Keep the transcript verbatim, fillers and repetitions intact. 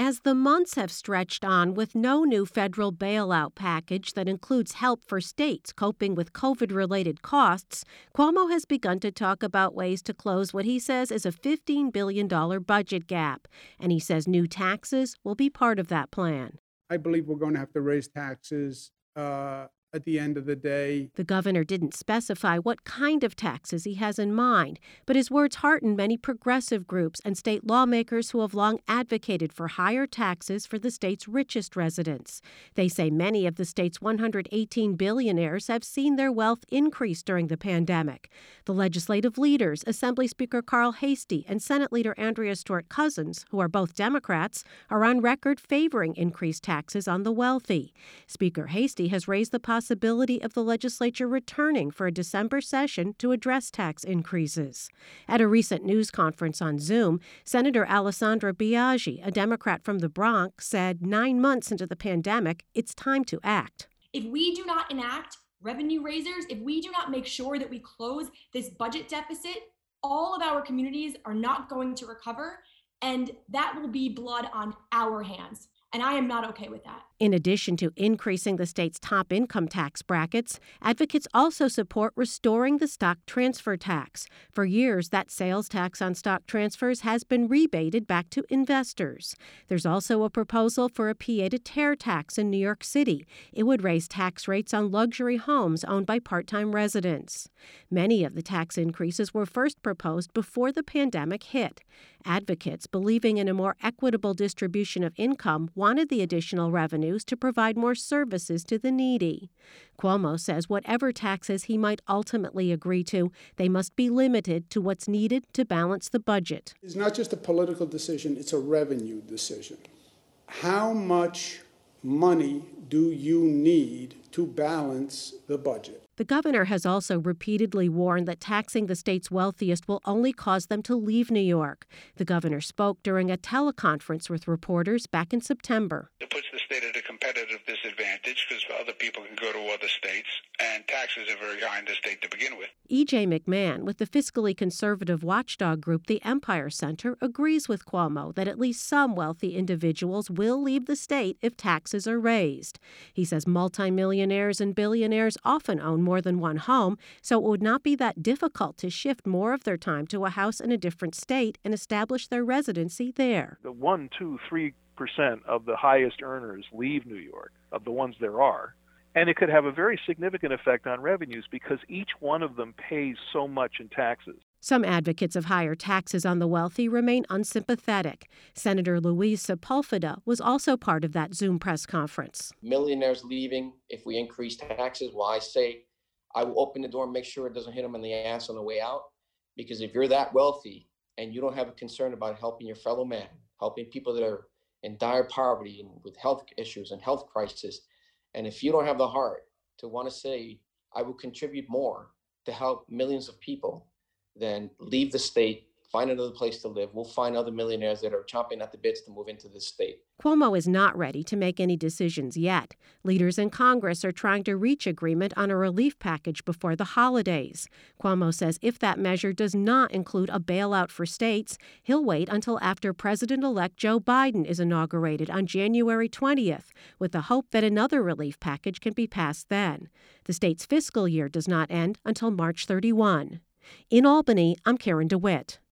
As the months have stretched on with no new federal bailout package that includes help for states coping with COVID-related costs, Cuomo has begun to talk about ways to close what he says is a fifteen billion dollars budget gap. And he says new taxes will be part of that plan. I believe we're going to have to raise taxes uh, at the end of the day. The governor didn't specify what kind of taxes he has in mind, but his words heartened many progressive groups and state lawmakers who have long advocated for higher taxes for the state's richest residents. They say many of the state's one hundred eighteen billionaires have seen their wealth increase during the pandemic. The legislative leaders, Assembly Speaker Carl Heastie and Senate Leader Andrea Stewart-Cousins, who are both Democrats, are on record favoring increased taxes on the wealthy. Speaker Heastie has raised the possibility possibility of the legislature returning for a December session to address tax increases. At a recent news conference on Zoom, Senator Alessandra Biaggi, a Democrat from the Bronx, said nine months into the pandemic, it's time to act. If we do not enact revenue raisers, if we do not make sure that we close this budget deficit, all of our communities are not going to recover, and that will be blood on our hands. And I am not okay with that. In addition to increasing the state's top income tax brackets, advocates also support restoring the stock transfer tax. For years, that sales tax on stock transfers has been rebated back to investors. There's also a proposal for a pied-à-terre tax in New York City. It would raise tax rates on luxury homes owned by part-time residents. Many of the tax increases were first proposed before the pandemic hit. Advocates, believing in a more equitable distribution of income, wanted the additional revenues to provide more services to the needy. Cuomo says whatever taxes he might ultimately agree to, they must be limited to what's needed to balance the budget. It's not just a political decision, it's a revenue decision. How much money do you need to balance the budget? The governor has also repeatedly warned that taxing the state's wealthiest will only cause them to leave New York. The governor spoke during a teleconference with reporters back in September. It puts the state at a competitive disadvantage because other people can go to other states, and taxes are very high in the state to begin with. E J McMahon with the fiscally conservative watchdog group the Empire Center agrees with Cuomo that at least some wealthy individuals will leave the state if taxes are raised. He says multimillionaires and billionaires often own more than one home, so it would not be that difficult to shift more of their time to a house in a different state and establish their residency there. The one, two, three percent of the highest earners leave New York, of the ones there are. And it could have a very significant effect on revenues because each one of them pays so much in taxes. Some advocates of higher taxes on the wealthy remain unsympathetic. Senator Luis Sepulveda was also part of that Zoom press conference. Millionaires leaving, if we increase taxes, well, I say I will open the door and make sure it doesn't hit them in the ass on the way out. Because if you're that wealthy and you don't have a concern about helping your fellow man, helping people that are in dire poverty and with health issues and health crisis, and if you don't have the heart to want to say, I will contribute more to help millions of people, then leave the state, find another place to live. We'll find other millionaires that are chomping at the bits to move into this state. Cuomo is not ready to make any decisions yet. Leaders in Congress are trying to reach agreement on a relief package before the holidays. Cuomo says if that measure does not include a bailout for states, he'll wait until after President-elect Joe Biden is inaugurated on January twentieth, with the hope that another relief package can be passed then. The state's fiscal year does not end until March thirty-first. In Albany, I'm Karen DeWitt.